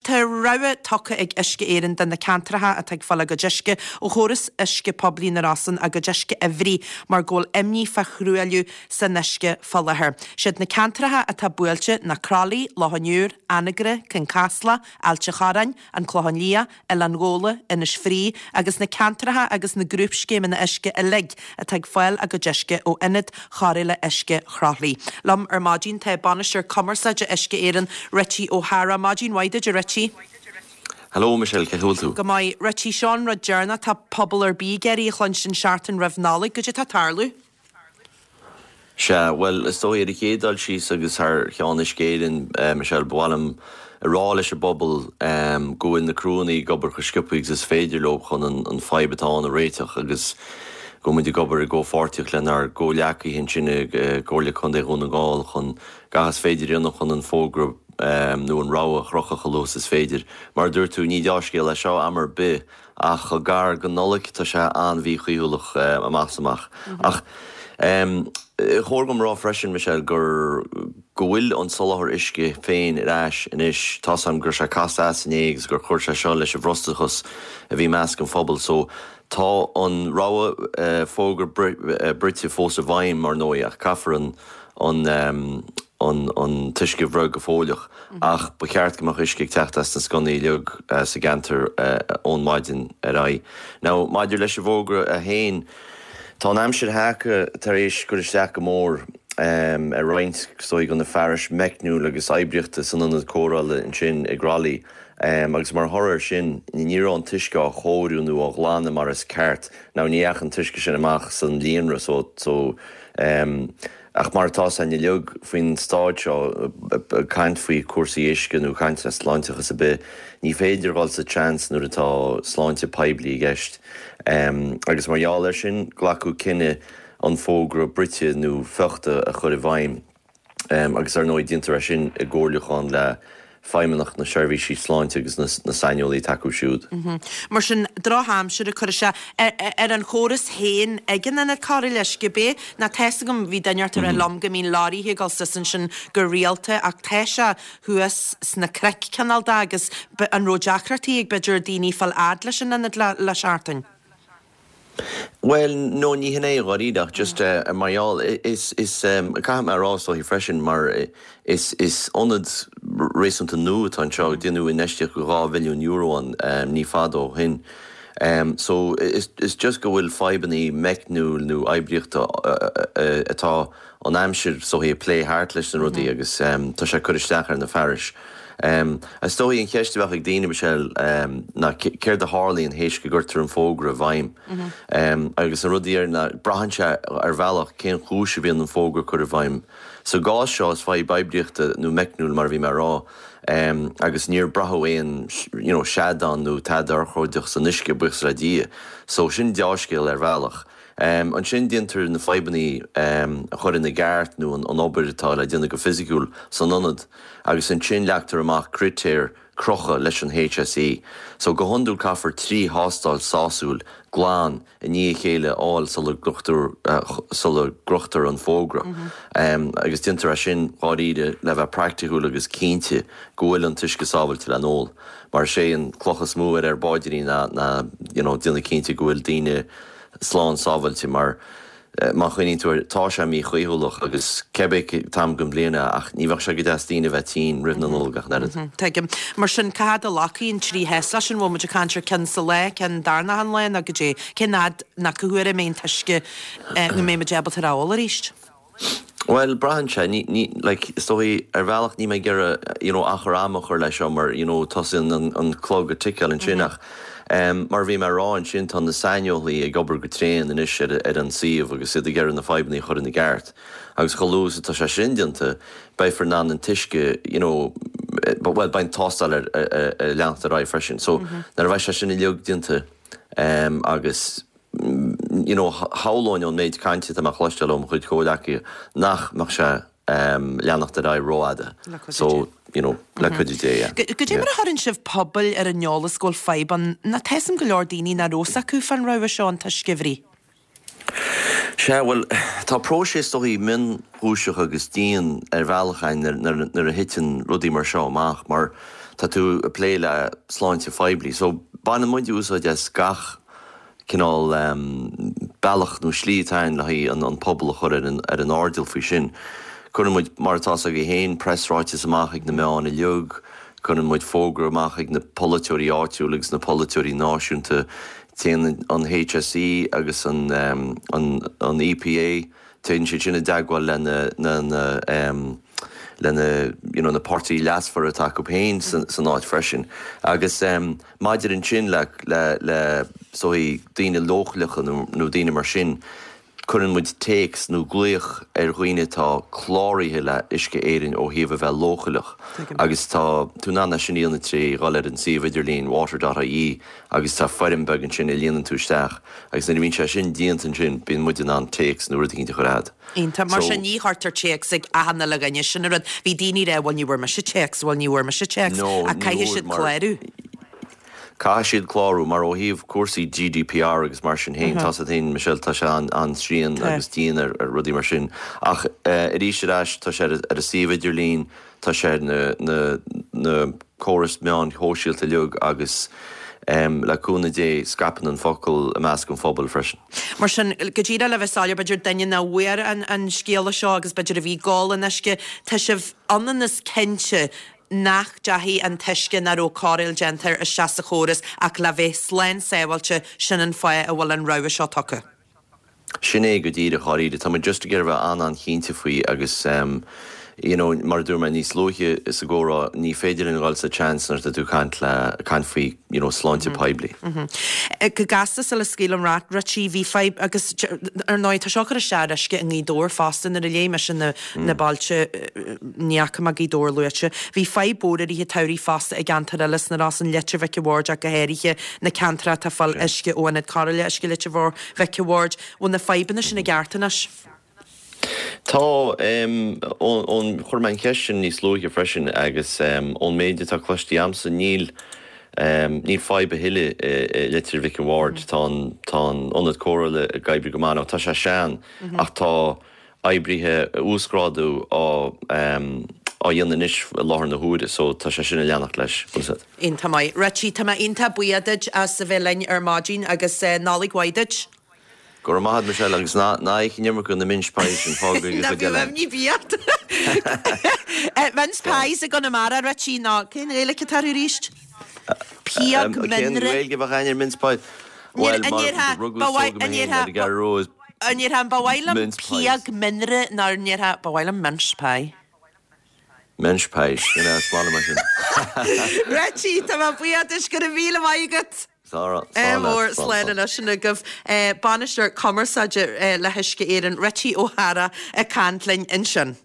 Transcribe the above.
Tá raibh tucha ag isce éireann den na cantratha a teag fáil go deisce ó chóras isce poblí na rasan a go deisce a bhrí mar ggóil imní fa chrúiliú san isce falathair. Siad na cantratha a tá buailte na cralaí, Lohanúr, Anagre, Kincasla, Ailte Charain, an Clohanlia, Elangóla, Inis Frí, agus na cantratha agus na grúpscéim na isce a lig a teag fáil a go deisce ó inad charile isce chralaí. Lam Máidín te banisteir commersa de isce éireann Richie O'Hara. Máidín waide de Richie. Hello, Michelle, cehúil tú. Go mai Richie Sean Rodgerna tá pobl ar bí geirí chlunstin seaartan rafnálaigh go tá tarlú? Well, is dói ar chédal síos agus ar cheánis géirin Michelle Bwalam rá leis a bobbal goin na crúnaí gobar go scipuigh is féidir lob chun an feibetáin a réiteach agus go muid gobar go fortiach len ar go leacaí hin sinne ggóla chun é rún gáil chun gahas féidir ionach chun an fógra nó an ráha chrocha chalós is féidir. Mar dúir tú ní deascéil le seo amar be ach go gar go nolaigh tá sé anmhí chuúlach amachsamach. Ach chóirgam rá freisin Michelle gur go bhfuil an soláthar isce féin irais inis tá sam gur sé casta san éigs gur chuir sé seo leis a bhrostachas a bhí meas an phobal so tá an ráha fógur Brite fós a bhaim mar nóach caafar an tuisce bhrug go fóliach ach ba cheart goach isce teachtas na sconaí leog sa gantar ón maidin ar ai. Now, maidir leis a bhógra a héin tá aimsir hacha tar éis gur isteach go mór a roiint stoi gon na faris mecnú agus aibriachta san an córála in sin ag ralaí agus mar thoir sin ní an tuisce a chóirúnú a glána mar is ceart. Ná níach an tuisce sin amach san líonra so ach mar tá san leog faoin stáid seo caint faoi cuasaí iscinú caint a sláintechas a bit ní féidir gáil sa chance nuair atá sláinte peblií i gceist. Agus margheall sin ghlacu cinenne an fógra Brite nó feachta a chur i bhaim agus ar nóid dintar sin i ggóirleáin le feimeannach na seirbhísí sláinte agus na sainiolaí takeú siúd. Mar sin drátham siúd a chuir se ar an chóras héin igen na carí leis go bé na teisegam bhí dainneart ar an lom go mín láiríthe gáil san go rialta ach teise thuas sna crec canal da agus an ródeachreaí ag beidir daoine fal ad leis sin le seaartain. Well, no ní hinné gáíach just marall is caiim arrásá hí freisin mar is onad rééisanta nu an seo duú in neisteach go 2 billiún euro ní fádó hin. So is just go bhfuil feibanní mecnúil nó aibriachta atá an aimsir so hí lé háart leis an rudaí agus tá sé chuiristeach ar na faris. As dóí an cheistebach ag daine Michelle na céir de Harlaíon héis go gurtar an fógra a bhaim. Agus an rudaí ar na brahanse ar bhealach cén chúise bhíon an fógra chur a bhaim. So gá seo is fáid baibriachta nó mecnúil mar bhí mar rá. Agus níor brathhaon seadán nó tadar chóideach san isce buchs le dia. So sin deascéil ar bhealach. An sin dintar na feibanní a chur in na gceart nó an obairtá le déanana go fisiciúil san anad agus an sin leachtar amach critéir crocha leis an HSE. So go honú caafar 3 hástáil sásúil gláán i ní chéile áil sulla grochtar an fógra. Agus dintar a sin gáíide le bheith practicúil agus cínte gohfuil an tuisce sábhailte le nóil. Mar sé an clochas mú ar báidirí na duna cínte gohfuil daine slán sábhailte mar má chuoine tú tá sé mí chuúlach agus cebeh tam go bliana ach níhah se go detíine bheittín rimh an ógach net. Teigem mar sin cad a lacaí an trí heas sin bhfuil muidir cantir cin sa le cin darna an lein a go dé cinad na cohuiir mé tuisce go mé débal ar áil a ríist. Well, brahan se stoí ar bhealach ní mé gur achar amach chuir leis mar tosin an clog a ticeil an sinach. Mar bhí mar rá an sin tan na sainiolaí ag gobar go tréin in is ar an siomh agus si ggéir na feibanní chur in na gceart. Agus choúsa tá sé sindianta bei for ná an tuisce bhfuil bain tástal ar leanachta rá freisin. So nar bheith sé sin i leog dinta agus háláin an méid caiinte amach chluisteilm chuid cólacha nach mar se leanachta rá róada. So le chuidir dé. Go dé mar a thuann sibh pobl ar an neolas ggóil feiban na teisam go leor daoine na rósa cú fan roimh seo an tuiscihrí. Well, tá próséis doí min húiseach agus díon ar bhealchain nar a hitin rudí mar seo amach, mar tá tú a play le sláinte feibli. So banna muid ús de gach cinál bailach nó slítáin le hí an pobl chur ar an ardil fao sin. Chun muid martá a go héin pressráite amach ag na meán i leog, chun muid fógra amach ag na polúirí áitiúlagus na polúirí náisiúnta téan an HSE agus an EPA téann sé sinna deagháil lena na party lasfar atá go héin san áit freisin. Agus maidir an sin le sóí daoine lóchlecha nó daoine mar sin, chun muid takes nó gluoch roioine tá chláirithe le isce éireann ó thaobh bheith lóchalach. Agus tá tú nána sin íonna trí gáil an si idirlín water.ie agus tá Feirenberg an sin i líanaan túisteach. Agus na bhín sé sin díantan sin bíon muid an takes nó ruí de chorád. Ínta mar sin ní hartar checks ag ahanana le gaine sin rud bhí daoine ré bhil níhar me se checks bhil níhar me se checks a caihi siad chléirú. Cá siad chlárú mar ó híomh cuasaí GDPR agus mar sin héin tá a daon Michelle tá se an srían agus tíon ar rudí mar sin. Ach rí sé eis tá sé ar a sih idirlín tá sé na choras meán hóisiilta leog agus leúna dé scapan an focail a meas gon fphobal freisin. Mar sin go ddíra le bheitsáile beidir daine na bhuiar an scéala seo agus beidir a bhí gáil isce tá sibh anna cinnte nach deahí an teiscin ar ó cáil gentar a seaasa chóras ach le bheith slein séhailte sin an foiith a bhfuil an roimhe seo tucha. Sin é go dtíad a choíide, tá just gur bheith an chinnte faoi agus mar dúr me níos lóthe is a ggórá ní féidir an gáil sa chancnar a tú caint faoi sláinte peibli. Go gastas le scéal an ratí bhí feib agus ar 9 tá seo a seaisce an ídór fástan ar a léime sin na bailte níachcha a ídór luite. Bhí feib bóra í teirí fásta ag gantar elas na rás an letir bheiceháid a go héirithe na cantra tá fáil isce óanad cáile isce leite bhór bheiceháid ó na febanna sin na gceartanas. Tá ón churmain ceisisin níos lóige freisin agus ón méide tá cloistí amsa níl feibe hiile litir Vicky Ward tá onad córa a gaibri gomána tá sé sean ach tá aibrithe úsgrádú á dhéanaan is láthar na húide, so tá sé sinna leannach leis. Inta mai. Ratí tá inta buiadeid as sa bheitlein ar mádín agus nálaigh waideid. Gur mahad me se agus ná ich nimmer gon na minspáis an fágri go geile. Ní bíart. Minspáis a go na mara ratí ná cén réile catarú ríist? Piag minre. Réilge bach einir minspáis. Aníir ha bhhailam piag minre ná níir ha bhhailam minspáis. Minspáis, smála mar sin. Ratí tá buiadeis gur a bhíle maigat. Mór sléine lei sinna goh banisteir commerceide le heisce éan Richie O'Hara a Cantlainn in sin.